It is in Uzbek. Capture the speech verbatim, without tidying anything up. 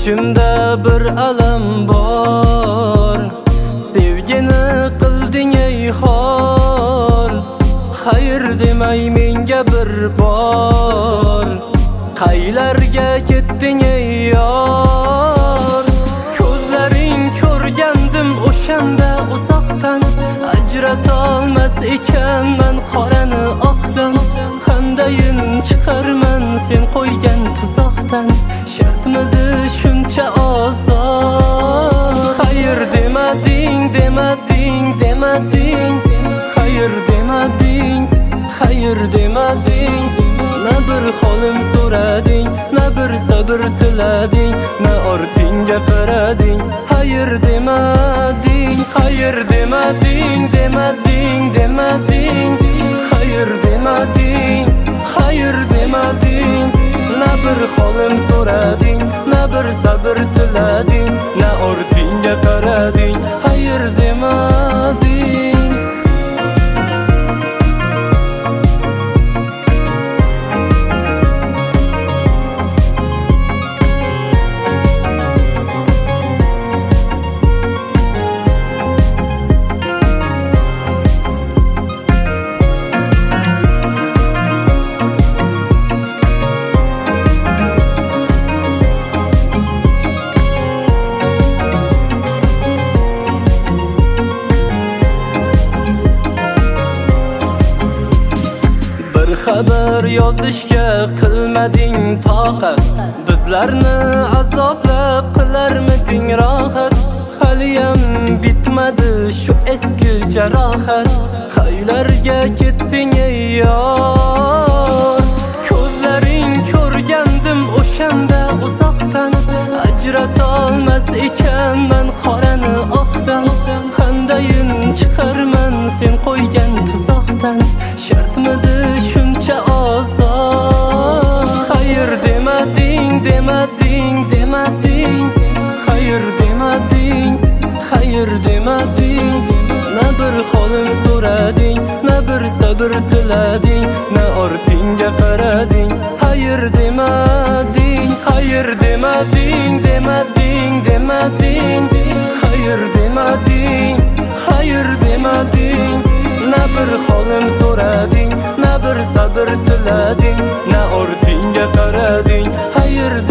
ichimda bir alam bor. Sevgini qilding ey xor, xayr demay menga bir bor. Qaylarga ketding ey yor, ko'zlaring ko'rgandim o'shanda uzoqdan. Ajrata olmas ekanman qorani oqdan, qandayin chiqarman sen qo'ygan tuzoqdan. Shartmidi shuncha oson, xayr demading demading demading, xayr demading xayr demading. Na bir holim so'rading, na bir sabr tilading, na ortingga qarading. Xayr demading, xayr demading demading demading, xayr demading xayr demading. Na bir holim so'rading, na bir sabr tilading, na ortingga qarading. Xayr demading. Xabar yozishga qilmading toqat, bizlarni azoblab qilarmiding rohat. Haliyam bitmadi shu eski jarohat, qaylarga ketding ey yor. Ko'zlaring ko'rgandim o'shanda uzoqdan, ajrata olmas ekanman qorani oqdan. Qandayin chiqarman sen qo'ygan tuzoqdan. Shartmidi shuncha oson, xayr demading demading demading, xayr demading xayr demading. Na bir holim so'rading, na bir sabr tilading, na ortingga qarading. Xayr demading, xayr demading demading demading, xayr demading xayr demading. Na bir holim so'rading, na bir sabr tilading, na ortingga qarading. Xayr